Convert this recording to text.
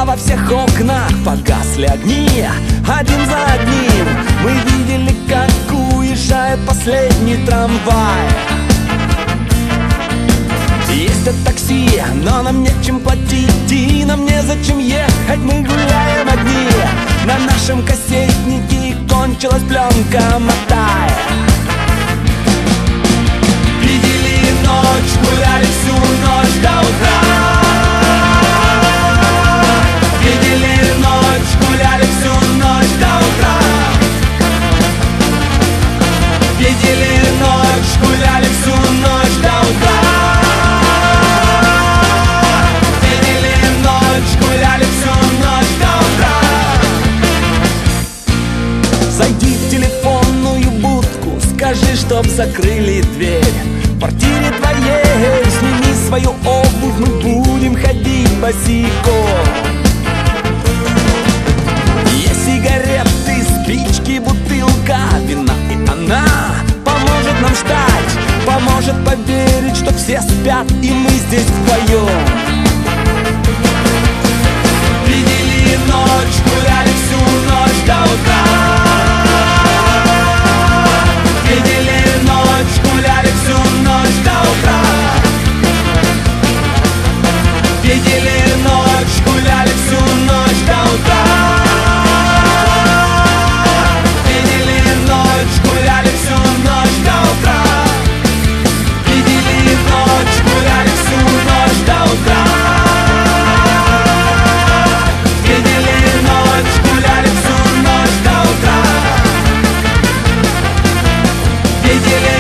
во всех окнах погасли огни, один за одним. Мы видели, как уезжает последний трамвай. Есть это такси, но нам нечем платить, и нам незачем ехать, мы гуляем одни. На нашем кассетнике кончилась пленка, мотай. Видели ночь, гуляли всю ночь до утра. Видели ночь, гуляли всю ночь до утра. Видели ночь, гуляли всю ночь до утра. Видели ночь, гуляли всю ночь до утра. Зайди в телефонную будку, скажи, чтоб закрыли дверь. В квартире твоей сними свою обувь, мы будем ходить босиком. Есть сигареты, спички, бутылка вина, и она поможет нам ждать, поможет поверить, что все спят, и мы здесь вдвоем. Видели ночь, гуляли всю ночь до утра. Видели ночь, гуляли всю ночь до утра. Видели ночь, гуляли всю ночь до утра. Видели ночь, гуляли всю ночь до утра. Видели ночь, гуляли всю ночь до утра. Видели ночь, гуляли всю ночь до утра. Видели